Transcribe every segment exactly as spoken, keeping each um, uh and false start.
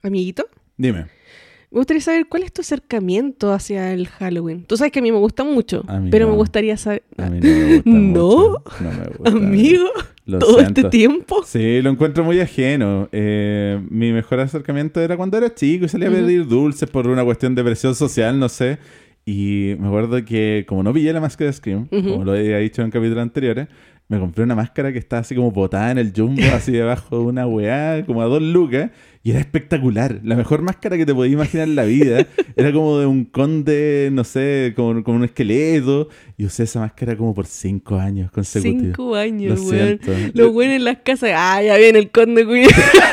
Amiguito, Dime. me gustaría saber cuál es tu acercamiento hacia el Halloween. Tú sabes que a mí me gusta mucho, A mí pero no. me gustaría saber... A mí no me gusta ¿No? mucho. No me gusta. Amigo, Lo todo siento. este tiempo. Sí, lo encuentro muy ajeno. Eh, mi mejor acercamiento era cuando era chico y salía a Ujú. pedir dulces por una cuestión de presión social, no sé. Y me acuerdo que como no pillé la máscara de Scream, Ujú. como lo había dicho en capítulos anteriores, me compré una máscara que estaba así como botada en el jumbo, así debajo de una weá, como a dos lucas, y era espectacular. La mejor máscara que te podías imaginar en la vida. Era como de un conde, no sé, con, con un esqueleto, y usé esa máscara como por cinco años consecutivos. Cinco años, Lo weón. siento. Los buenos en las casas. Ah, ya viene el conde cuyo.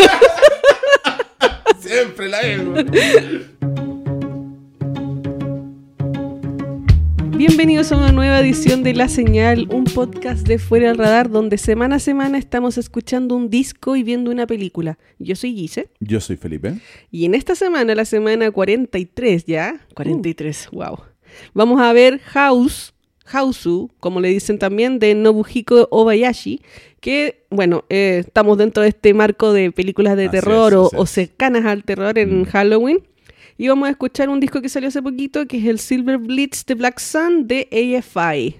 Siempre la hago. Bienvenidos a una nueva edición de La Señal, un podcast de Fuera del Radar, donde semana a semana estamos escuchando un disco y viendo una película. Yo soy Gise, Yo soy Felipe. y en esta semana, la semana cuarenta y tres ya, cuarenta y tres, wow, vamos a ver House, Hausu, como le dicen también, de Nobuhiko Obayashi, que, bueno, eh, estamos dentro de este marco de películas de Así terror es, o, así o es. cercanas al terror en Mm. Halloween. Y vamos a escuchar un disco que salió hace poquito, que es el Silver Blitz de Black Sun de A F I.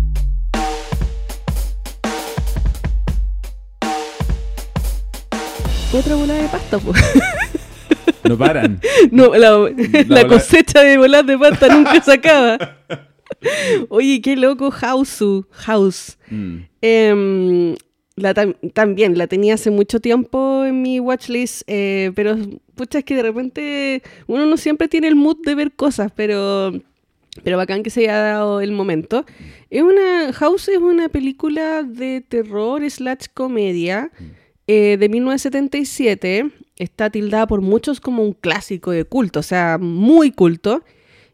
Otra bola de pasta, pues. No paran. No, la, la bola- cosecha de bolas de pasta nunca se acaba. Oye, qué loco, Hausu, House. Mm. Em, la tam- también la tenía hace mucho tiempo en mi watchlist, eh, pero pucha, es que de repente uno no siempre tiene el mood de ver cosas, pero, pero bacán que se haya dado el momento. Es una, House es una película de terror slash comedia eh, de mil novecientos setenta y siete. Está tildada por muchos como un clásico de culto, o sea, muy culto.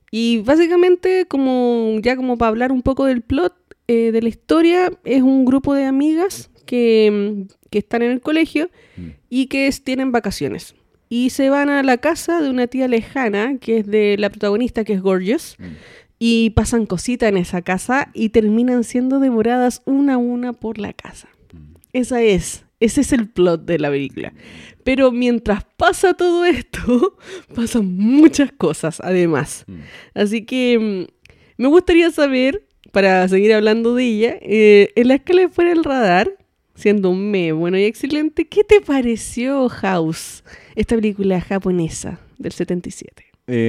Y básicamente, como ya como para hablar un poco del plot eh, de la historia, es un grupo de amigas que, que están en el colegio Mm. y que es- tienen vacaciones. Y se van a la casa de una tía lejana, que es de la protagonista, que es Gorgeous, Mm. y pasan cositas en esa casa y terminan siendo devoradas una a una por la casa. Mm. Esa es, ese es el plot de la película. Pero mientras pasa todo esto, pasan muchas cosas además. Mm. Así que mm, me gustaría saber, para seguir hablando de ella, eh, en la escala de Fuera del Radar, siendo un me bueno y excelente, ¿qué te pareció House, esta película japonesa del setenta y siete?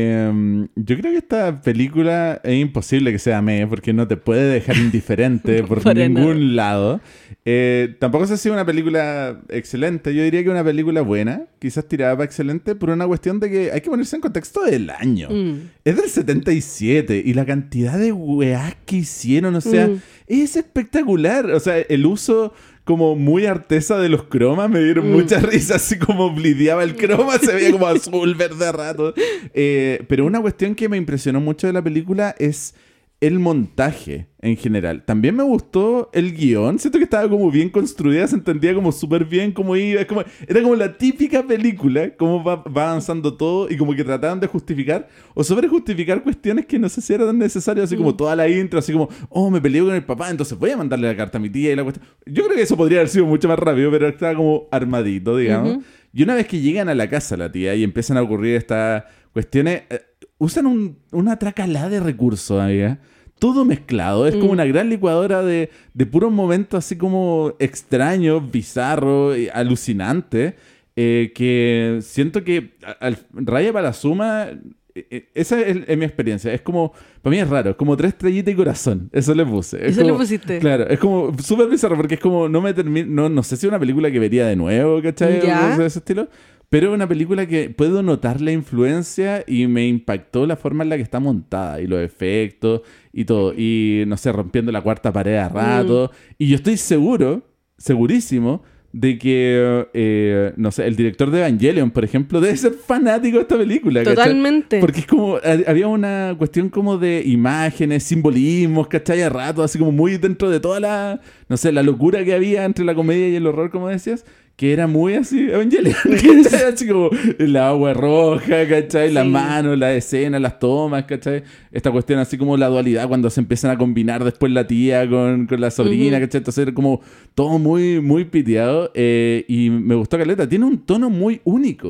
Eh, yo creo que esta película es imposible que sea me, porque no te puede dejar indiferente por Para ningún lado. Eh, tampoco sé si es una película excelente, yo diría que es una película buena, quizás tirada para excelente, por una cuestión de que hay que ponerse en contexto del año. Mm. Es del setenta y siete y la cantidad de weás que hicieron, o sea, Mm. es espectacular. O sea, el uso como muy artesa de los cromas me dieron Mm. mucha risa, así como blideaba el croma, se veía como azul, verde a rato. Eh, pero una cuestión que me impresionó mucho de la película es el montaje en general. También me gustó el guión. Siento que estaba como bien construida, se entendía como súper bien cómo iba. Es como, era como la típica película, cómo va, va avanzando todo y como que trataban de justificar o sobre justificar cuestiones que no sé si eran tan necesarias, así como Mm. toda la intro, así como, oh, me peleé con el papá, entonces voy a mandarle la carta a mi tía y la cuestión. Yo creo que eso podría haber sido mucho más rápido, pero estaba como armadito, digamos. Ujú. Y una vez que llegan a la casa la tía y empiezan a ocurrir estas cuestiones, eh, usan un, una tracalada de recursos, amiga. Todo mezclado. Es como Mm. una gran licuadora de, de puros momentos así como extraños, bizarros, eh, alucinantes, eh, que siento que a- al, raya para la suma. eh, eh, esa es, es mi experiencia. Es como, para mí es raro, es como tres estrellitas y corazón. Eso le puse. Es Eso le como- pusiste. Claro, es como súper bizarro porque es como, no me termino, no, no sé si es una película que vería de nuevo, ¿cachai? Ya. O cosas de ese estilo. Pero es una película que puedo notar la influencia y me impactó la forma en la que está montada y los efectos y todo. Y no sé, rompiendo la cuarta pared a rato. Y yo estoy seguro, segurísimo, de que, eh, no sé, el director de Evangelion, por ejemplo, debe ser fanático de esta película. ¿cachai? Totalmente. Porque es como, ha- había una cuestión como de imágenes, simbolismos, ¿cachai? A rato, así como muy dentro de toda la, no sé, la locura que había entre la comedia y el horror, como decías, que era muy así, Evangelion, ¿cachai? Así como el agua roja, ¿cachai? Las Sí. manos, la escena, las tomas, ¿cachai? Esta cuestión así como la dualidad cuando se empiezan a combinar después la tía con, con la sobrina, Ujú. ¿cachai? Entonces era como todo muy, muy piteado eh, y me gustó caleta. Tiene un tono muy único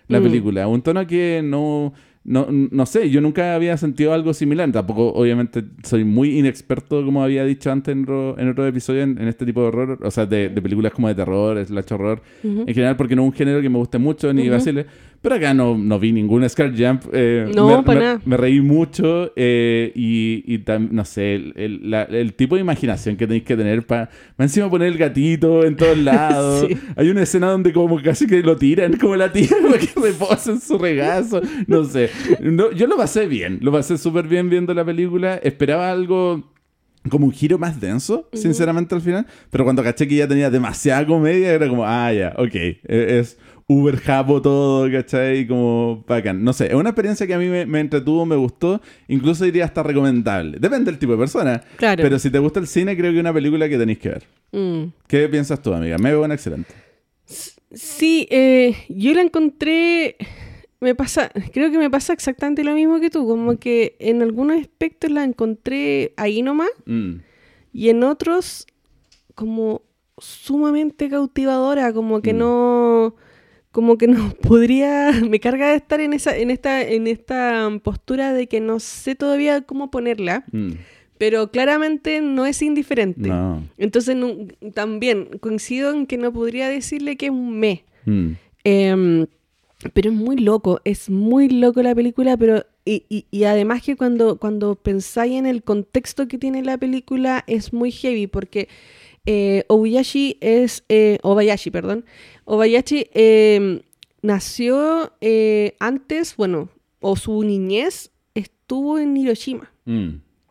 la Mm. película. Un tono que no... No, no sé, yo nunca había sentido algo similar. Tampoco, obviamente, soy muy inexperto, como había dicho antes en, ro- en otro episodio, en, en este tipo de horror. O sea, de, de películas como de terror, slash horror. Ujú. En general, porque no es un género que me guste mucho ni Ujú. vacile. Pero acá no, no vi ningún Scar Jump. Eh, No, me, para me- nada. me reí mucho. eh, y, y tam- no sé, el, el- la- el tipo de imaginación que tenéis que tener para encima poner el gatito en todos lados. Sí. Hay una escena donde como casi que lo tiran, como la tira para que reposa en su regazo. No sé. No, yo lo pasé bien. Lo pasé súper bien viendo la película. Esperaba algo como un giro más denso, Ujú. sinceramente, al final. Pero cuando caché que ya tenía demasiada comedia, era como, ah, ya, ok. e- Es uber japo todo, ¿cachai? Como bacán. No sé, es una experiencia que a mí me, me entretuvo, me gustó. Incluso diría hasta recomendable. Depende del tipo de persona. Claro. Pero si te gusta el cine, creo que es una película que tenéis que ver. Mm. ¿Qué piensas tú, amiga? Me veo una excelente. Sí, eh, yo la encontré, me pasa, creo que me pasa exactamente lo mismo que tú, como que en algunos aspectos la encontré ahí nomás Mm. y en otros como sumamente cautivadora, como que Mm. no, como que no podría, me carga de estar en esa, en esta, en esta postura de que no sé todavía cómo ponerla, Mm. pero claramente no es indiferente. No. Entonces no- también coincido en que no podría decirle que es un me. Mm. Em, pero es muy loco, es muy loco la película, pero y, y, y además que cuando, cuando pensáis en el contexto que tiene la película es muy heavy porque eh, Obayashi es, eh, Obayashi, perdón, Obayashi eh, nació eh, antes, bueno, o su niñez estuvo en Hiroshima. Mm.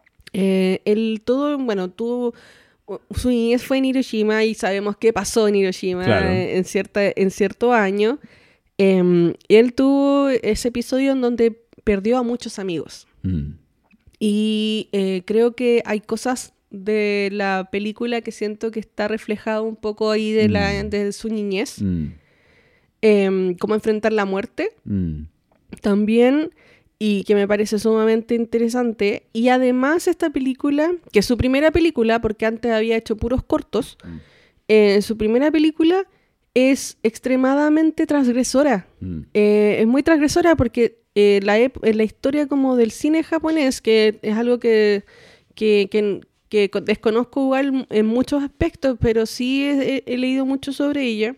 Eh, él todo, bueno, tuvo su niñez fue en Hiroshima y sabemos qué pasó en Hiroshima Claro. eh, en, cierta, en cierto año. Eh, él tuvo ese episodio en donde perdió a muchos amigos. Mm. Y eh, creo que hay cosas de la película que siento que está reflejado un poco ahí de, la, Mm. de su niñez. Mm. Eh, cómo enfrentar la muerte Mm. también, y que me parece sumamente interesante. Y además esta película, que es su primera película, porque antes había hecho puros cortos, Mm. eh, su primera película es extremadamente transgresora. Mm. Eh, es muy transgresora porque eh, la, ep- en la historia como del cine japonés, que es algo que, que, que, que co- desconozco igual en muchos aspectos, pero sí he, he- he leído mucho sobre ella.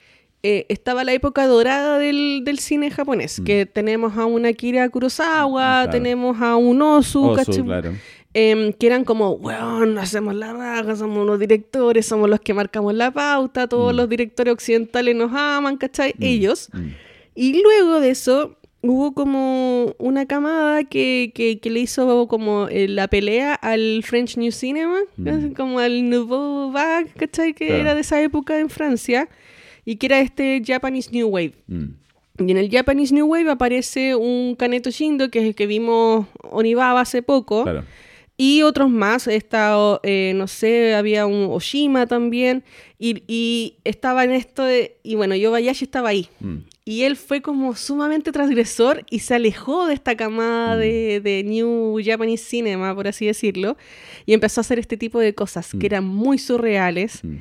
Eh, estaba la época dorada del, del cine japonés, Mm. que tenemos a una Akira Kurosawa, Claro. tenemos a un Ozu, Osu, ¿cachai? claro. Em, que eran como, weón, hacemos la raja, somos unos directores, somos los que marcamos la pauta, todos Mm. los directores occidentales nos aman, ¿cachai? Mm. Ellos. Mm. Y luego de eso hubo como una camada que, que, que le hizo como eh, la pelea al French New Cinema, Mm. como al Nouveau Vague, ¿cachai? Que Claro. era de esa época en Francia, y que era este Japanese New Wave. Mm. Y en el Japanese New Wave aparece un Kaneto Shindo, que es el que vimos Onibaba hace poco, Claro. y otros más. Está, eh, no sé, había un Oshima también, y, y estaba en esto de, y bueno, Yobayashi estaba ahí. Mm. Y él fue como sumamente transgresor y se alejó de esta camada Mm. de, de New Japanese Cinema, por así decirlo, y empezó a hacer este tipo de cosas Mm. que eran muy surreales. Mm.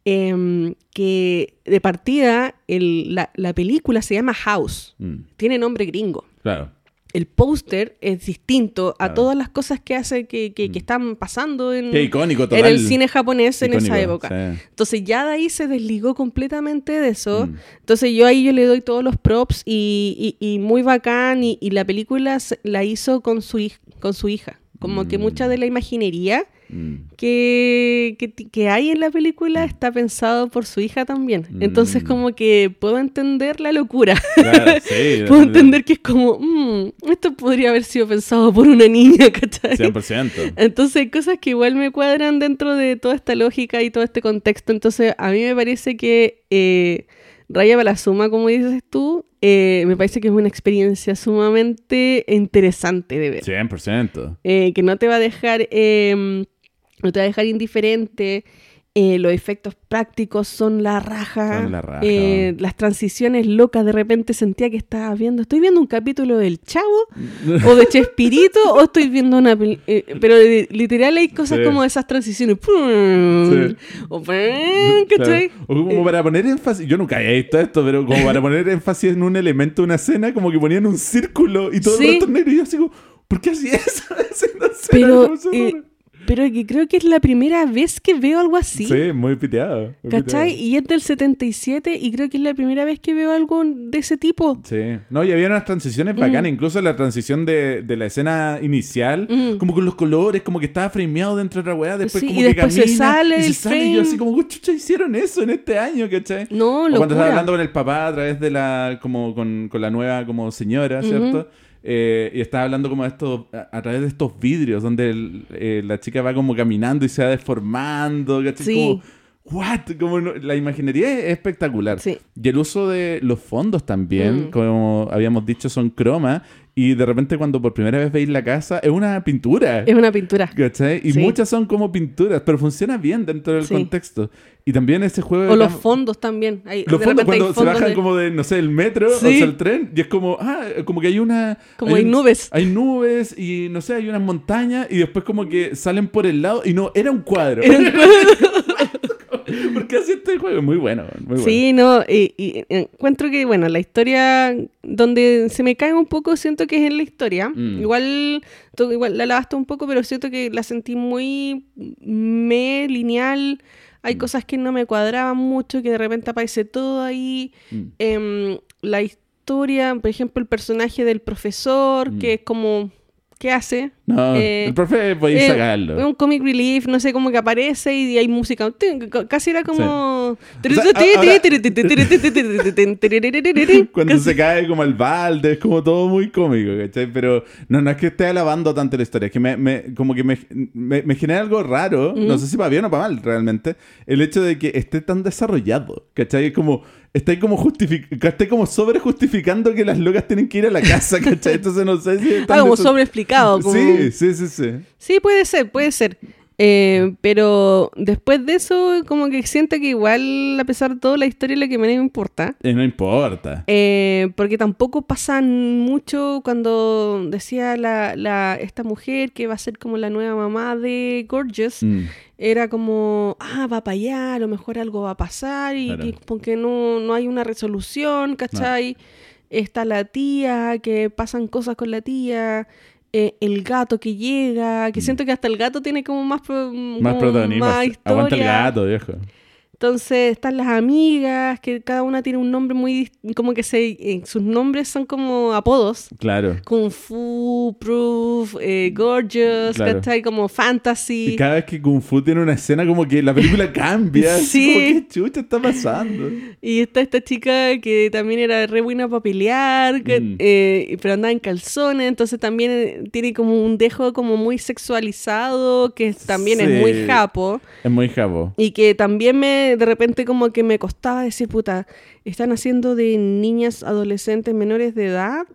em, que de partida el- la, la película se llama House, Mm. tiene nombre gringo. Claro. El póster es distinto a Claro. todas las cosas que hace que, que, que Mm. están pasando en, Qué icónico, en total. el cine japonés en esa Icónico, época. sí. Entonces ya de ahí se desligó completamente de eso. Mm. Entonces yo ahí yo le doy todos los props y, y- y muy bacán. Y, y la película se- la hizo con su, hij- con su hija. Como que Mm. mucha de la imaginería Mm. que, que, ti- que hay en la película está pensado por su hija también. Mm. Entonces como que puedo entender la locura. Claro, sí. Puedo entender que es como, "Mm, esto podría haber sido pensado por una niña, ¿cachai?" cien por ciento. Entonces hay cosas que igual me cuadran dentro de toda esta lógica y todo este contexto. Entonces a mí me parece que eh, Raya para la Suma, como dices tú, eh, me parece que es una experiencia sumamente interesante de ver. cien por ciento. Eh, que no te va a dejar, eh, no te va a dejar indiferente. Eh, los efectos prácticos son la raja. Son la raja. Eh, las transiciones locas, de repente sentía que estaba viendo. ¿Estoy viendo un capítulo del Chavo? ¿O de Chespirito? ¿O estoy viendo una peli- eh, Pero eh, literal hay cosas Sí. como esas transiciones. ¡Pum! Sí. O, ¡pum! ¿Cachai? Claro. O como para poner énfasis, yo nunca había visto esto, pero como para poner énfasis en un elemento de una escena, como que ponían un círculo y todo Sí. el resto es negro. Y yo así como, ¿por qué hacía eso? Haciendo escena, Pero, no sé, eh, raro. pero que creo que es la primera vez que veo algo así. Sí, muy piteado. muy ¿Cachai? piteado. Y es del setenta y siete y creo que es la primera vez que veo algo de ese tipo. Sí. No, y había unas transiciones bacanas, Mm. incluso la transición de, de la escena inicial, Mm. como con los colores, como que estaba frameado dentro de la weá, después Sí, como y que después se camina sale y se el sale, y yo frame. así como, "¿Cómo chucha hicieron eso en este año?", ¿cachai? No, O cuando estaba locura. hablando con el papá a través de la, como con, con la nueva como señora, ¿cierto? Ujú. Eh, y estaba hablando como de estos, a, a través de estos vidrios, donde el- eh, la chica va como caminando y se va deformando, ¿cachai? Sí. Como, ¿what? Como no- la imaginería es espectacular. Sí. Y el uso de los fondos también, Mm. como habíamos dicho, son croma. Y de repente cuando por primera vez veis la casa, es una pintura. Es una pintura. ¿Cachai? Y Sí. muchas son como pinturas, pero funciona bien dentro del Sí. contexto. Y también ese juego... O de los cam- fondos también. Hay, los de fondos repente hay cuando se fondos bajan de- como de, no sé, el metro Sí. o sea, el tren, y es como, ah, como que hay una... Como hay un- nubes. Hay nubes y, no sé, hay unas montañas y después como que salen por el lado y no, era un cuadro. Era un Porque así este juego es muy bueno, muy bueno. Sí, no, y, y encuentro que, bueno, la historia donde se me cae un poco, siento que es en la historia. Mm. Igual, tú, igual la lavaste un poco, pero siento que la sentí muy me lineal. Hay Mm. cosas que no me cuadraban mucho, que de repente aparece todo ahí. Mm. Em, la historia, por ejemplo, el personaje del profesor, Mm. que es como, ¿qué hace? No, Eh, el profe podéis Eh, sacarlo. Es un comic relief, no sé, como que aparece y hay música. Casi era como... O sea, ahora- Cuando se cae como el balde, es como todo muy cómico, ¿cachai? Pero no, no es que esté alabando tanto la historia, es que me, me- como que me, me, me genera algo raro, no sé si para bien o para mal realmente, el hecho de que esté tan desarrollado, ¿cachai? Es como, estáis como justific estáis como sobre justificando que las locas tienen que ir a la casa, ¿cachai? Entonces no sé si... Ah, como sobreexplicado. Como... Sí, sí, sí, sí. Sí, puede ser, puede ser. Eh, pero después de eso, como que siento que igual, a pesar de todo, la historia es la que menos me importa. Eh, no importa. Eh, porque tampoco pasan mucho cuando decía la, la, esta mujer que va a ser como la nueva mamá de Gorgeous. Mm, Era como, ah, va para allá, a lo mejor algo va a pasar y, Claro. y porque no, no hay una resolución, ¿cachai? Está la tía, que pasan cosas con la tía, eh, el gato que llega, que Mm. siento que hasta el gato tiene como más, pro- más como protagonismo. más Aguanta el historia. gato, viejo. Entonces están las amigas, que cada una tiene un nombre muy... dist- como que se, eh, sus nombres son como apodos. Claro. Kung Fu, Proof, eh, Gorgeous, Claro. ¿cachai? Como Fantasy. Y cada vez que Kung Fu tiene una escena como que la película cambia. así Sí. como, ¿qué chucha está pasando? Y está esta chica que también era re buena para pelear, que- Mm. eh, pero andaba en calzones, entonces también eh, tiene como un dejo como muy sexualizado, que también Sí. es muy japo. Es muy jabo. Y que también me, de repente como que me costaba decir, puta, están haciendo de niñas adolescentes menores de edad,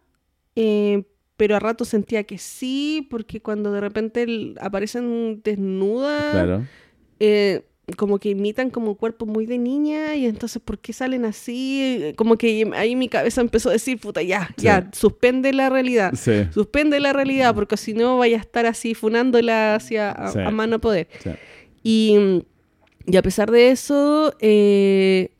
eh, pero a rato sentía que sí, porque cuando de repente el- aparecen desnudas, Claro. eh, como que imitan como cuerpo muy de niña, y entonces, ¿por qué salen así? Como que ahí mi cabeza empezó a decir, puta, ya, Sí. ya, suspende la realidad. Sí. Suspende la realidad, porque si no vaya a estar así funándola hacia a, Sí. a mano poder. Sí. Y, y a pesar de eso, eh,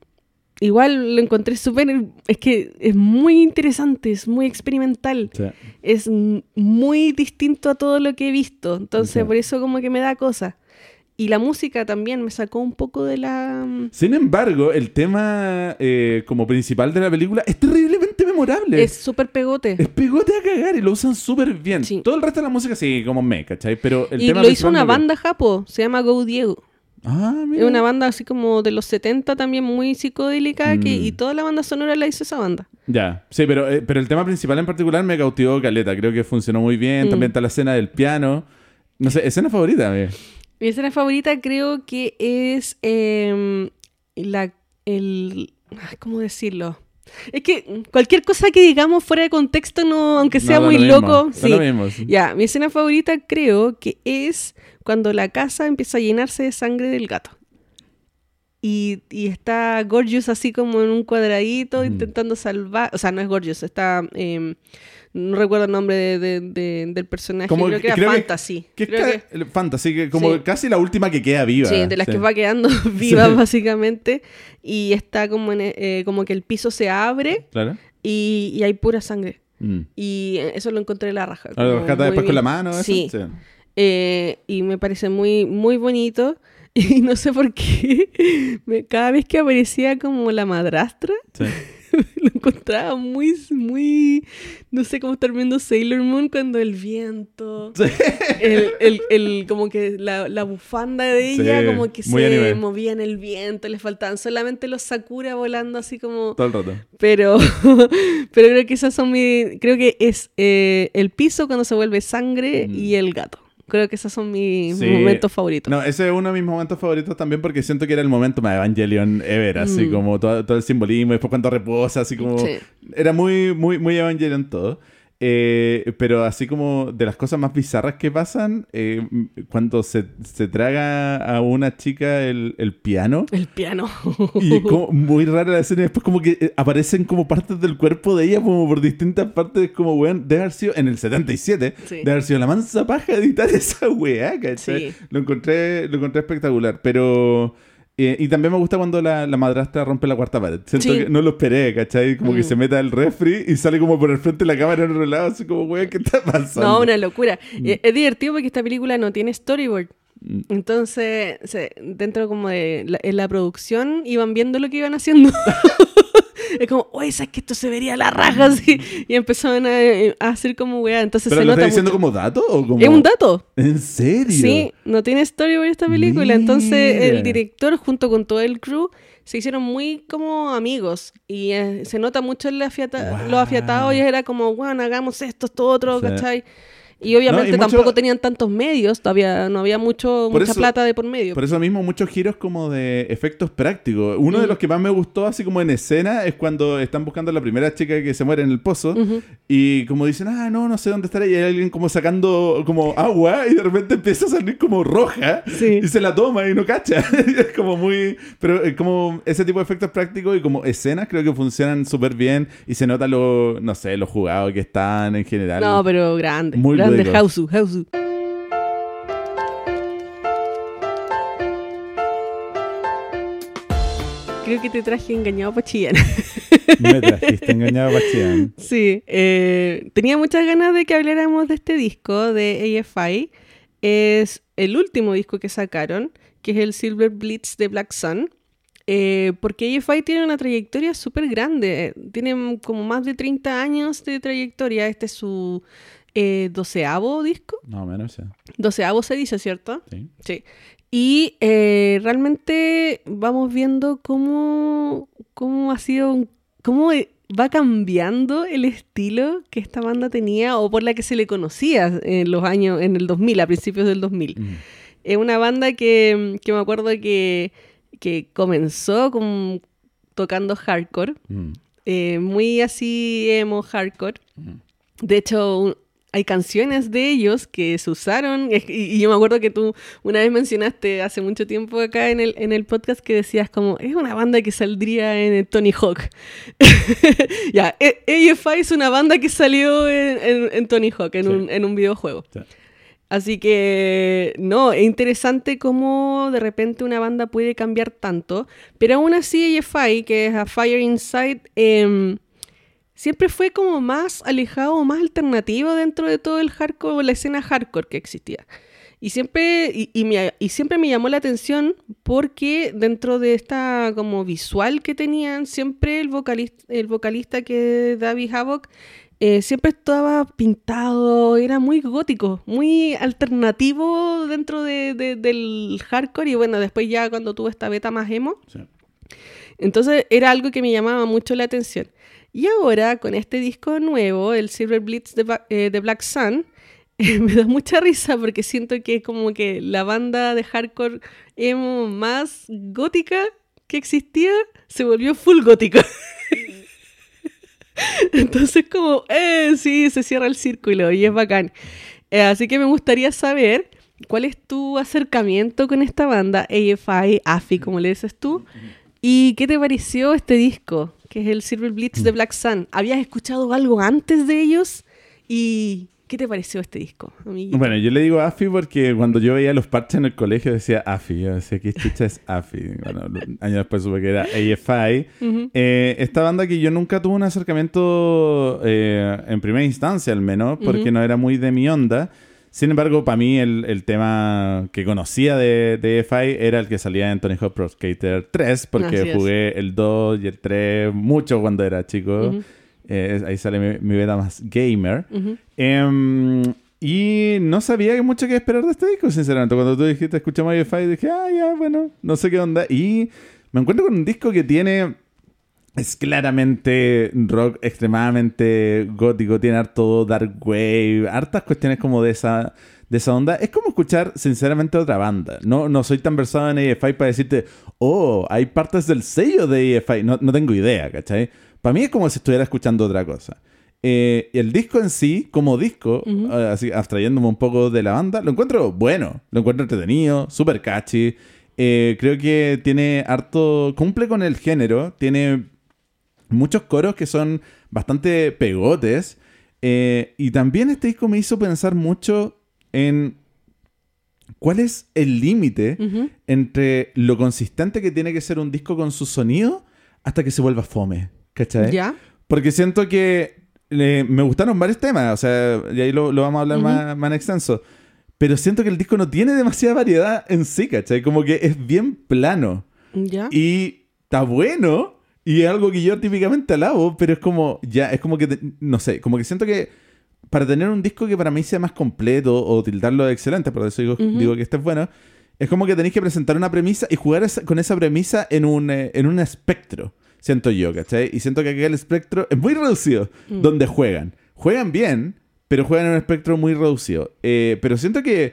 igual lo encontré súper... Es que es muy interesante, es muy experimental. Sí. Es m- muy distinto a todo lo que he visto. Entonces, Sí. por eso como que me da cosa. Y la música también me sacó un poco de la... Sin embargo, el tema eh, como principal de la película es terriblemente memorable. Es súper pegote. Es pegote a cagar y lo usan súper bien. Sí. Todo el resto de la música sí, como me, ¿cachai? Pero el Y tema lo hizo principal una no lo- banda japo, se llama Go Diego. Ah, mira. Es una banda así como de los setenta también muy psicodélica, que, Mm. y toda la banda sonora la hizo esa banda. Ya, sí, pero, eh, pero el tema principal en particular me cautivó caleta. Creo que funcionó muy bien. Mm. También está la escena del piano. No sé, escena favorita, amigo. Mi escena favorita creo que es eh, la, el... ay, ¿cómo decirlo? Es que cualquier cosa que digamos fuera de contexto, no, aunque sea No, da muy lo mismo, loco, da sí. lo mismo, sí. Ya, mi escena favorita creo que es cuando la casa empieza a llenarse de sangre del gato. y, y está Gorgeous así como en un cuadradito Mm. intentando salvar, o sea, no es Gorgeous, está, eh, no recuerdo el nombre de, de- de- del personaje, Como- creo que era creo que- Fantasy. Que es Creo ca- que- Fantasy, que como Sí. casi la última que queda viva. Sí, de las Sí. que va quedando vivas Sí. básicamente, y está como, en, eh, como que el piso se abre Claro. y, y hay pura sangre. Mm. Y eso lo encontré en la raja. Ahora lo como rescata muy después con bien. la mano. ¿Eso? Sí. Eh, y me parece muy, muy bonito. Y no sé por qué, me- cada vez que aparecía como la madrastra, Sí. lo encontraba muy, muy, no sé, cómo estar viendo Sailor Moon cuando el viento, Sí. el, el, el- como que la, la bufanda de ella Sí, como que muy se anime. movía en el viento, le faltaban solamente los Sakura volando así como... Todo el rato. Pero, pero creo que esas son mi, creo que es eh, el piso cuando se vuelve sangre Mm. y el gato. Creo que esos son mis Sí. momentos favoritos. No, ese es uno de mis momentos favoritos también porque siento que era el momento más Evangelion ever, así Mm. como todo, todo el simbolismo, después cuando reposa, así como... Sí. Era muy, muy, muy Evangelion todo. Eh, pero así como de las cosas más bizarras que pasan, eh, cuando se, se traga a una chica el, el piano, El piano. y como muy rara la escena, y después como que eh, aparecen como partes del cuerpo de ella, como por distintas partes, como weón, debe haber sido en el setenta y siete, Sí. debe haber sido la mansa paja editar esa weá, ¿cachai? Sí. Lo encontré, lo encontré espectacular, pero... eh, y también me gusta cuando la, la madrastra rompe la cuarta pared. Siento Sí. que no lo esperé, ¿cachai? Como que Mm. se meta el refri y sale como por el frente de la cámara en otro lado, así como, weón, ¿qué está pasando? No, una locura. Eh, Es divertido porque esta película no tiene storyboard. Mm. Entonces, se- dentro como de la, en la producción, iban viendo lo que iban haciendo. Es como, oye, ¿sabes que esto se vería a la raja? Así. Y empezaron a, a hacer como weá. Entonces ¿Pero se lo nota estás diciendo mucho. como dato o como...? Es un dato. ¿En serio? Sí, no tiene storyboard esta película. Entonces Mira. el director junto con todo el crew se hicieron muy como amigos. Y eh, se nota mucho el afiata Wow. los afiatados. Y era como, bueno, hagamos esto, esto, otro, Sí. ¿cachai? Y obviamente No, y mucho- tampoco tenían tantos medios. Todavía no había mucho, Por mucha eso- plata de por medio. Por eso mismo, muchos giros como de efectos prácticos. Uno de Mm. los que más me gustó, así como en escena, es cuando están buscando a la primera chica que se muere en el pozo. Ujú. Y como dicen, ah, no, no sé dónde estará. Y hay alguien como sacando como agua y de repente empieza a salir como roja. Sí. Y se la toma y no cacha. Y es como muy... Pero eh, como ese tipo de efectos prácticos y como escenas creo que funcionan súper bien. Y se nota lo, no sé, los jugados que están en general. No, pero grande. Muy grande. lúdicos. Hausu, Hausu. Creo que te traje engañado para chillar. Me trajiste engañado, Bastián. Sí, eh, tenía muchas ganas de que habláramos de este disco de A F I. Es el último disco que sacaron, que es el Silver Blitz de Black Sun. Eh, porque A F I tiene una trayectoria súper grande. Tiene como más de treinta años de trayectoria. Este es su eh, doceavo disco. No, menos, sí. Doceavo se dice, ¿cierto? Sí. Sí. Y eh, realmente vamos viendo cómo, cómo ha sido, un- cómo eh, va cambiando el estilo que esta banda tenía o por la que se le conocía en los años, en el dos mil, a principios del dos mil. Mm. Es una banda que, que me acuerdo que, que comenzó con, tocando hardcore, Mm. eh, muy así emo hardcore. Mm. De hecho, un- hay canciones de ellos que se usaron, es- y, y yo me acuerdo que tú una vez mencionaste hace mucho tiempo acá en el, en el podcast que decías como, es una banda que saldría en el Tony Hawk. Ya, eh, A F I es una banda que salió en, en- en Tony Hawk, en, Sí. un, en un videojuego. Sí. Así que, no, es interesante cómo de repente una banda puede cambiar tanto, pero aún así A F I, que es A Fire Inside, em, siempre fue como más alejado o más alternativo dentro de todo el hardcore o la escena hardcore que existía. Y siempre, y, y me, y siempre me llamó la atención porque dentro de esta como visual que tenían, siempre el vocalista, el vocalista que es David Havok, eh, siempre estaba pintado, era muy gótico, muy alternativo dentro de, de- del hardcore. Y bueno, después ya cuando tuvo esta beta más emo, Sí. entonces era algo que me llamaba mucho la atención. Y ahora, con este disco nuevo, el Silver Blitz de, Ba- eh, de Black Sun, eh, me da mucha risa porque siento que es como que la banda de hardcore emo más gótica que existía se volvió full gótica. Entonces como, eh, sí, se cierra el círculo y es bacán. Eh, así que me gustaría saber ¿cuál es tu acercamiento con esta banda, A F I, A F I, como le dices tú? ¿Y qué te pareció este disco, que es el Silver Bleeds de Black Sun? ¿Habías escuchado algo antes de ellos? ¿Y qué te pareció este disco, amiguito? Bueno, yo le digo A F I porque cuando yo veía los parches en el colegio decía A F I. Yo decía, ¿qué chucha es A F I? Bueno, años después supe que era A F I. Uh-huh. Eh, esta banda que yo nunca tuve un acercamiento eh, en primera instancia, al menos, porque uh-huh. no era muy de mi onda. Sin embargo, para mí el, el tema que conocía de, de A F I era el que salía en Tony Hawk Pro Skater tres, porque jugué el dos y el tres mucho cuando era chico. Uh-huh. Eh, ahí sale mi, mi beta más gamer. Uh-huh. Eh, y no sabía mucho qué esperar de este disco, sinceramente. Cuando tú dijiste, escuchamos A F I, dije, ah, ya, bueno, no sé qué onda. Y me encuentro con un disco que tiene... Es claramente rock extremadamente gótico, tiene harto dark wave, hartas cuestiones como de esa, de esa onda. Es como escuchar, sinceramente, otra banda. No, no soy tan versado en A F I para decirte, oh, hay partes del sello de A F I. No, no tengo idea, ¿cachai? Para mí es como si estuviera escuchando otra cosa. Eh, el disco en sí, como disco, uh-huh. uh, así abstrayéndome un poco de la banda, lo encuentro bueno, lo encuentro entretenido, súper catchy. Eh, creo que tiene harto... Cumple con el género, tiene muchos coros que son bastante pegotes. Eh, y también este disco me hizo pensar mucho en cuál es el límite uh-huh. entre lo consistente que tiene que ser un disco con su sonido hasta que se vuelva fome. ¿Cachai? ¿Ya? Porque siento que eh, me gustaron varios temas, o sea, y ahí lo, lo vamos a hablar uh-huh. más, más en extenso. Pero siento que el disco no tiene demasiada variedad en sí, ¿cachai? Como que es bien plano. ¿Ya? Y está bueno, y es algo que yo típicamente alabo, pero es como, ya, es como que, te, no sé, como que siento que para tener un disco que para mí sea más completo o tildarlo de excelente, por eso digo, uh-huh. digo que este es bueno, es como que tenéis que presentar una premisa y jugar esa, con esa premisa en un, eh, en un espectro. Siento yo, ¿cachai? Y siento que aquí el espectro es muy reducido, mm. donde juegan. Juegan bien, pero juegan en un espectro muy reducido. Eh, pero siento que,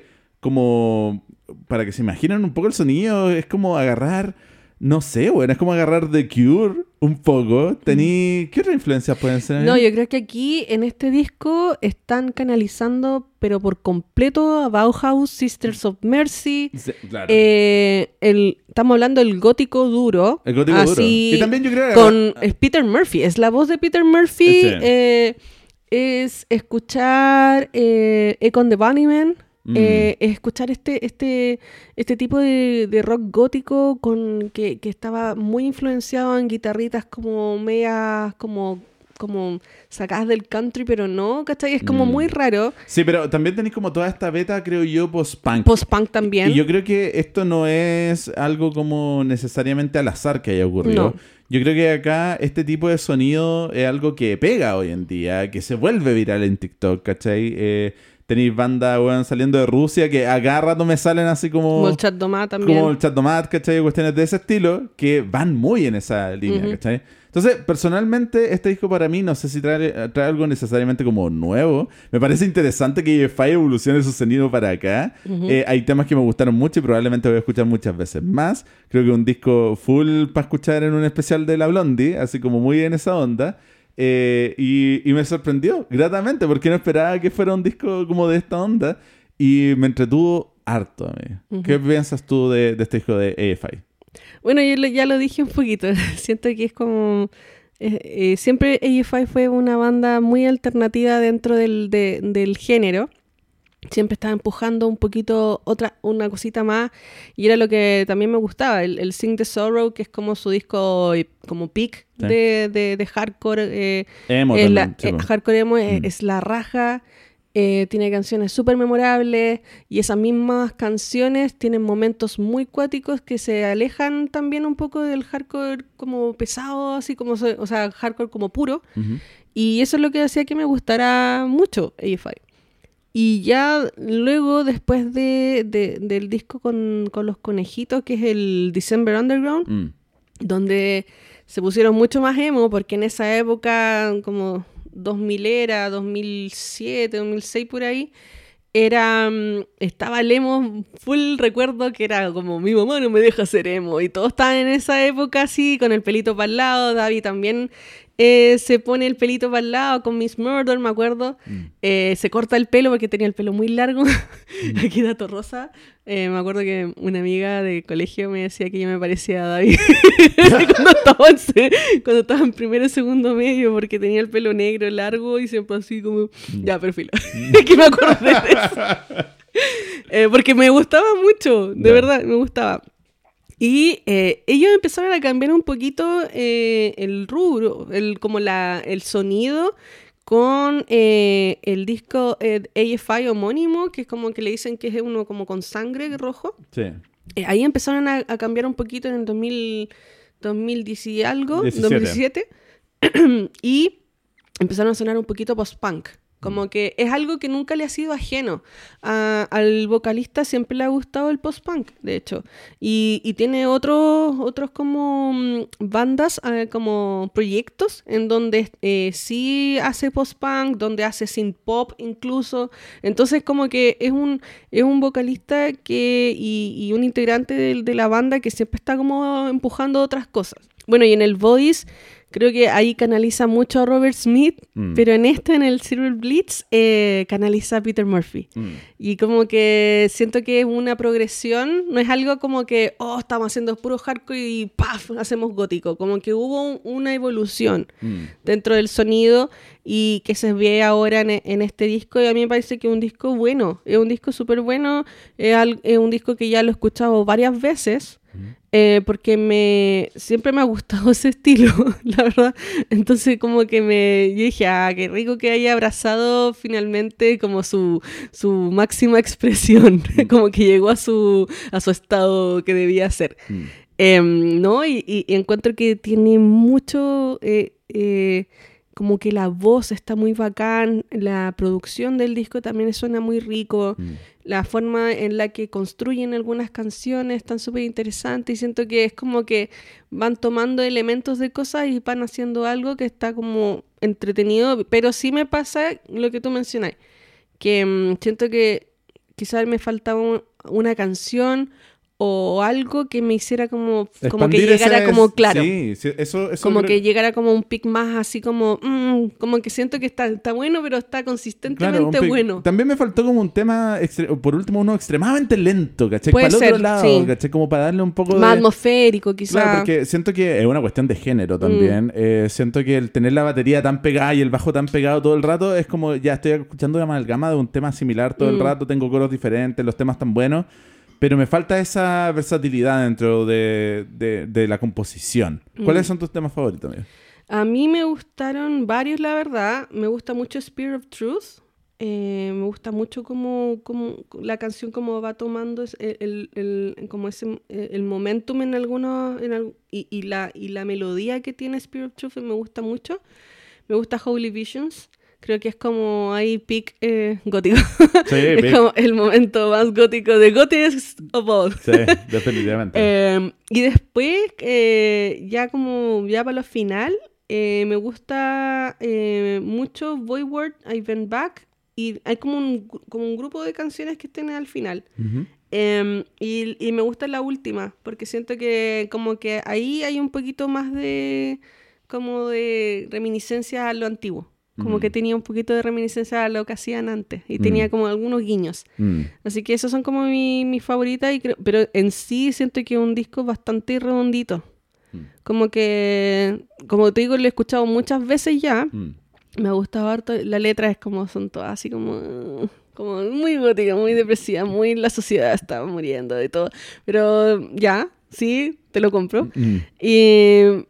como, para que se imaginen un poco el sonido, es como agarrar, no sé, bueno, es como agarrar The Cure un poco. Tení, ¿qué otras influencias pueden ser? No, yo creo que aquí, en este disco, están canalizando, pero por completo, a Bauhaus, Sisters of Mercy. Sí, claro. Eh, el, estamos hablando del gótico duro. El gótico así, duro. Y también yo creo que... Con es Peter Murphy. Es la voz de Peter Murphy. Sí. Eh, es escuchar eh, Econ the Bunnymen. Mm. Eh, es escuchar este, este, este tipo de, de rock gótico con que, que estaba muy influenciado en guitarritas como medias como, como sacadas del country, pero no, ¿cachai? Es como mm. muy raro. Sí, pero también tenéis como toda esta beta, creo yo, post-punk. Post-punk también. Y yo creo que esto no es algo como necesariamente al azar que haya ocurrido. No. Yo creo que acá este tipo de sonido es algo que pega hoy en día, que se vuelve viral en TikTok, ¿cachai? Eh, tenéis bandas, weón, saliendo de Rusia que a cada rato me salen así como... Como el Chat Domat también. Como el Chat Domat, ¿cachai? Cuestiones de ese estilo que van muy en esa línea, uh-huh. ¿cachai? Entonces, personalmente, este disco para mí no sé si trae, trae algo necesariamente como nuevo. Me parece interesante que A F I evolucione su sonido para acá. Uh-huh. Eh, hay temas que me gustaron mucho y probablemente voy a escuchar muchas veces más. Creo que un disco full para escuchar en un especial de la Blondie, así como muy en esa onda. Eh, y, y me sorprendió gratamente porque no esperaba que fuera un disco como de esta onda. Y me entretuvo harto. Uh-huh. ¿Qué piensas tú de, de este disco de A F I? Bueno, yo lo, ya lo dije un poquito. Siento que es como... Eh, eh, siempre A F I fue una banda muy alternativa dentro del, de, del género. Siempre estaba empujando un poquito otra una cosita más. Y era lo que también me gustaba. El, el Sing the Sorrow, que es como su disco como peak sí. de, de, de hardcore. Eh, emo eh, también, la, eh, hardcore emo mm. es, es la raja. Eh, tiene canciones súper memorables y esas mismas canciones tienen momentos muy cuáticos que se alejan también un poco del hardcore como pesado, así como, o sea, hardcore como puro. Uh-huh. Y eso es lo que hacía que me gustara mucho A F I. Y ya luego, después de, de, del disco con, con los conejitos, que es el December Underground, mm. donde se pusieron mucho más emo, porque en esa época, como... dos mil era, dos mil siete, dos mil seis por ahí, era, estaba el emo full, recuerdo que era como mi mamá no me deja ser emo y todos estaban en esa época así, con el pelito para el lado. David también eh, se pone el pelito para el lado con Miss Murder, me acuerdo. Mm. Eh, se corta el pelo porque tenía el pelo muy largo. Mm. Aquí dato rosa. Eh, me acuerdo que una amiga de colegio me decía que yo me parecía a David cuando, estaba en, cuando estaba en primero y segundo medio, porque tenía el pelo negro largo y siempre así como... Mm. Ya, pero filo. Que me acordé de eso. Eh, porque me gustaba mucho, de yeah. verdad, me gustaba. Y eh, ellos empezaron a cambiar un poquito eh, el rubro, el, como la, el sonido con eh, el disco eh, A F I homónimo, que es como que le dicen que es uno como con sangre rojo. Sí. Eh, ahí empezaron a, a cambiar un poquito en el dos mil, dos mil diez y algo, diecisiete. dos mil diecisiete. Y empezaron a sonar un poquito post-punk. Como que es algo que nunca le ha sido ajeno. A, al vocalista siempre le ha gustado el post-punk, de hecho. Y, y tiene otros, otros como um, bandas, uh, como proyectos, en donde eh, sí hace post-punk, donde hace synth-pop incluso. Entonces como que es un, es un vocalista que, y, y un integrante de, de la banda que siempre está como empujando otras cosas. Bueno, y en el Voice... Creo que ahí canaliza mucho a Robert Smith, mm. pero en este, en el Silver Blitz, eh, canaliza a Peter Murphy. Mm. Y como que siento que es una progresión, no es algo como que, oh, estamos haciendo puro hardcore y ¡paf! Hacemos gótico. Como que hubo un, una evolución mm. dentro del sonido y que se ve ahora en, en este disco. Y a mí me parece que es un disco bueno, es un disco súper bueno, es, al, es un disco que ya lo he escuchado varias veces. Eh, porque me siempre me ha gustado ese estilo, la verdad. Entonces como que me yo dije, ah, qué rico que haya abrazado finalmente como su, su máxima expresión, mm. como que llegó a su, a su estado que debía ser. Mm. Eh, ¿no? Y, y, y encuentro que tiene mucho... Eh, eh, como que la voz está muy bacán, la producción del disco también suena muy rico, mm. la forma en la que construyen algunas canciones están súper interesantes y siento que es como que van tomando elementos de cosas y van haciendo algo que está como entretenido, pero sí me pasa lo que tú mencionas, que um, siento que quizás me faltaba un, una canción o algo que me hiciera como, como que llegara ese, como claro sí, sí, eso, eso como creo... que llegara como un pic más así como mmm, como que siento que está, está bueno pero está consistentemente claro, bueno. También me faltó como un tema extre... por último uno extremadamente lento, ¿cachai? Puede para el ser, otro lado, sí. ¿cachai? Como para darle un poco más de... atmosférico quizás. Claro, porque siento que es una cuestión de género también. Mm. Eh, siento que el tener la batería tan pegada y el bajo tan pegado todo el rato es como ya estoy escuchando una amalgama de un tema similar todo mm. el rato, tengo coros diferentes, los temas tan buenos. Pero me falta esa versatilidad dentro de, de, de la composición. ¿Cuáles mm. son tus temas favoritos, amigo? A mí me gustaron varios, la verdad. Me gusta mucho Spirit of Truth. Eh, me gusta mucho cómo, cómo la canción como va tomando el, el, el, como ese, el momentum en algunos... En algo, y, y, la, y la melodía que tiene Spirit of Truth me gusta mucho. Me gusta Holy Visions. Creo que es como ahí peak eh, gótico. Sí, es peak. Como el momento más gótico de Gothic of all. Sí, definitivamente. eh, y después, eh, ya como ya para lo final, eh, me gusta eh, mucho Voidward, I've Been Back. Y hay como un, como un grupo de canciones que estén al final. Uh-huh. eh, y, y me gusta la última, porque siento que como que ahí hay un poquito más de como de reminiscencia a lo antiguo. Como mm. que tenía un poquito de reminiscencia a lo que hacían antes. Y mm. tenía como algunos guiños. Mm. Así que esos son como mis mi favoritas. Y creo, pero en sí siento que es un disco bastante redondito. Mm. Como que, como te digo, lo he escuchado muchas veces ya. Mm. Me ha gustado harto. La letra es como, son todas así como... Como muy gótica, muy depresiva. Muy la sociedad está muriendo de todo. Pero ya, sí, te lo compro. Mm. Y...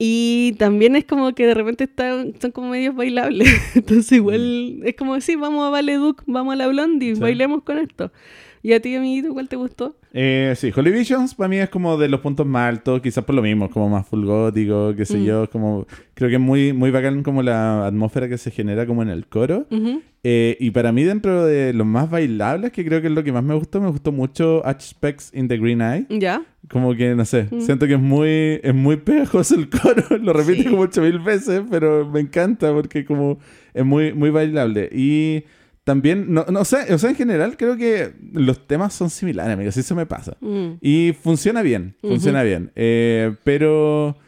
Y también es como que de repente están, son como medios bailables. Entonces igual mm. es como decir, vamos a Valeduc, vamos a la Blondie, sí. bailemos con esto. ¿Y a ti, amiguito, cuál te gustó? Eh, sí, Holy Visions para mí es como de los puntos más altos, quizás por lo mismo, como más full gótico, qué sé mm. yo, como creo que es muy, muy bacán como la atmósfera que se genera como en el coro. Uh-huh. Eh, y para mí dentro de los más bailables, que creo que es lo que más me gustó, me gustó mucho H-Specs in the Green Eye. ¿Ya? Como que, no sé, mm. siento que es muy, es muy pegajoso el coro, lo repite sí. como ocho mil veces, pero me encanta porque como es muy, muy bailable. Y... También, no, no sé, o sea, en general creo que los temas son similares, amigos, eso me pasa. Mm. Y funciona bien, funciona uh-huh. bien. Eh, pero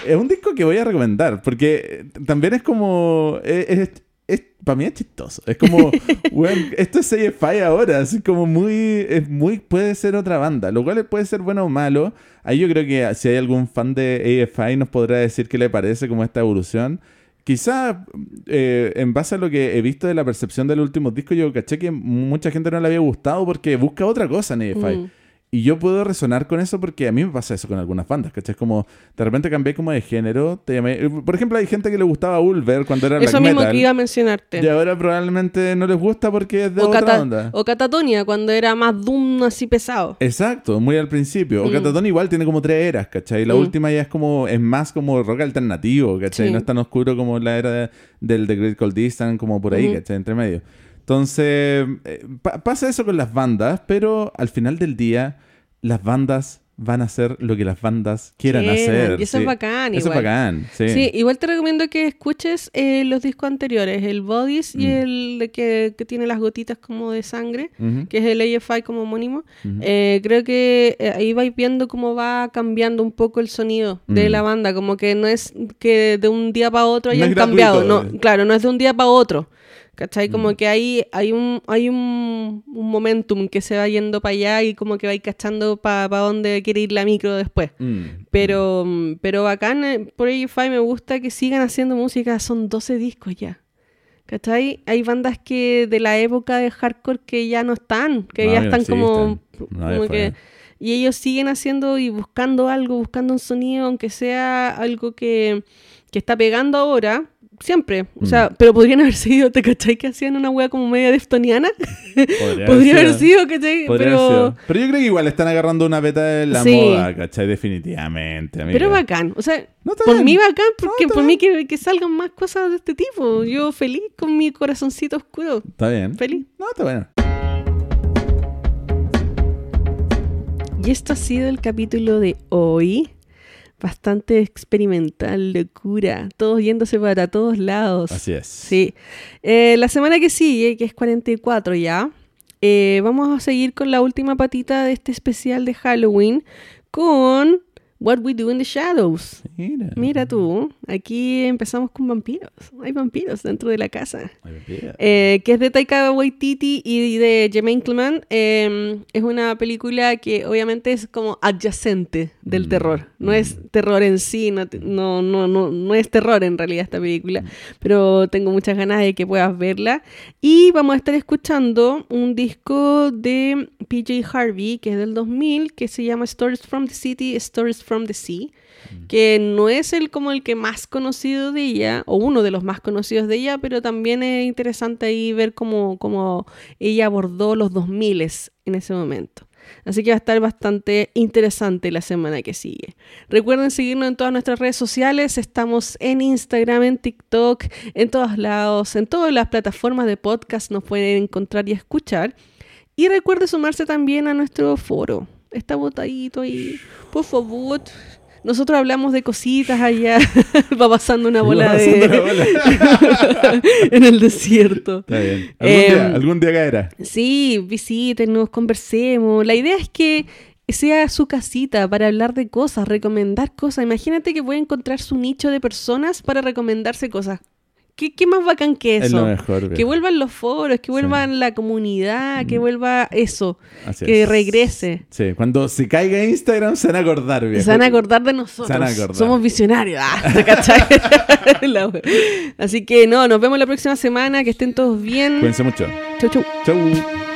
es un disco que voy a recomendar, porque también es como... Es, es, es, para mí es chistoso. Es como, bueno, esto es A F I ahora, así como muy, es muy... Puede ser otra banda, lo cual puede ser bueno o malo. Ahí yo creo que si hay algún fan de A F I nos podrá decir qué le parece como esta evolución. Quizá, eh, en base a lo que he visto de la percepción del último disco, yo caché que mucha gente no le había gustado porque busca otra cosa en A F I. Mm. Y yo puedo resonar con eso porque a mí me pasa eso con algunas bandas, ¿cachai? Es como, de repente cambié como de género. Te llamé... Por ejemplo, hay gente que le gustaba Ulver cuando era black metal. Eso mismo que iba a mencionarte. Y ahora probablemente no les gusta porque es de o otra cata- onda. O Catatonia, cuando era más doom así pesado. Exacto, muy al principio. O mm. Catatonia igual tiene como tres eras, ¿cachai? La mm. última ya es como, es más como rock alternativo, ¿cachai? Sí. No es tan oscuro como la era de, del The Great Cold Distance, como por ahí, mm. ¿cachai? Entre medio. Entonces, eh, pa- pasa eso con las bandas, pero al final del día... las bandas van a hacer lo que las bandas quieran Quieren, hacer. Y eso sí. es bacán. Eso igual. es bacán, sí. Sí, igual te recomiendo que escuches eh, los discos anteriores, el Bodies mm. y el de que, que tiene las gotitas como de sangre, uh-huh. que es el A F I como homónimo. Uh-huh. Eh, creo que eh, ahí vais viendo cómo va cambiando un poco el sonido mm. de la banda, como que no es que de un día para otro hayan no cambiado. No, claro, no es de un día para otro. ¿Cachai? Como mm. que hay, hay, un, hay un, un momentum que se va yendo para allá y como que va cachando para pa dónde quiere ir la micro después. Mm. Pero, pero bacán, eh, por A F I me gusta que sigan haciendo música, son doce discos ya. ¿Cachai? Hay bandas que de la época de hardcore que ya no están, que no, ya están como, no, como que... Y ellos siguen haciendo y buscando algo, buscando un sonido, aunque sea algo que, que está pegando ahora... Siempre, o sea, mm. pero podrían haber sido, ¿te cachai? Que hacían una wea como media deftoniana. Podría, Podría haber sido, ¿cachai? Podría pero... haber sido. Pero yo creo que igual están agarrando una beta de la sí. moda, ¿cachai? Definitivamente. Amiga. Pero bacán, o sea, no por bien. mí bacán, porque no, por mí que, que salgan más cosas de este tipo. Yo feliz con mi corazoncito oscuro. Está bien. Feliz. No, está bueno. Y esto ha sido el capítulo de hoy. Bastante experimental, locura, todos yéndose para todos lados. Así es. Sí. Eh, la semana que sigue, que es cuarenta y cuatro ya, eh, vamos a seguir con la última patita de este especial de Halloween con What We Do in the Shadows. Mira. Mira tú, aquí empezamos con vampiros. Hay vampiros dentro de la casa. Hay vampiros. Eh, que es de Taika Waititi y de Jermaine Clement. Eh, es una película que obviamente es como adyacente del mm. terror. No mm. es terror en sí, no, no, no, no, no es terror en realidad esta película. Mm. Pero tengo muchas ganas de que puedas verla. Y vamos a estar escuchando un disco de P J Harvey, que es del dos mil, que se llama Stories from the City, Stories from the Sea, mm. que no es el como el que más conocido de ella, o uno de los más conocidos de ella, pero también es interesante ahí ver cómo, cómo ella abordó los dos mil en ese momento. Así que va a estar bastante interesante la semana que sigue. Recuerden seguirnos en todas nuestras redes sociales. Estamos en Instagram, en TikTok, en todos lados, en todas las plataformas de podcast nos pueden encontrar y escuchar. Y recuerde sumarse también a nuestro foro. Está botadito ahí, por favor. Nosotros hablamos de cositas allá. Va pasando una bola Va de... una bola. en el desierto. Está bien. ¿Algún, eh, día, algún día caerá. Sí, visítenos, conversemos. La idea es que sea su casita para hablar de cosas, recomendar cosas. Imagínate que puede encontrar su nicho de personas para recomendarse cosas. ¿Qué, qué más bacán que eso? Es lo mejor, que vuelvan los foros, que vuelvan sí. la comunidad, que vuelva eso, Así que es. regrese. Sí, cuando se caiga Instagram se van a acordar, viejo. Se van a acordar de nosotros. Se van a acordar. Somos visionarios. Ah, ¿te cachai? Así que no, nos vemos la próxima semana. Que estén todos bien. Cuídense mucho. Chau, chau. Chau.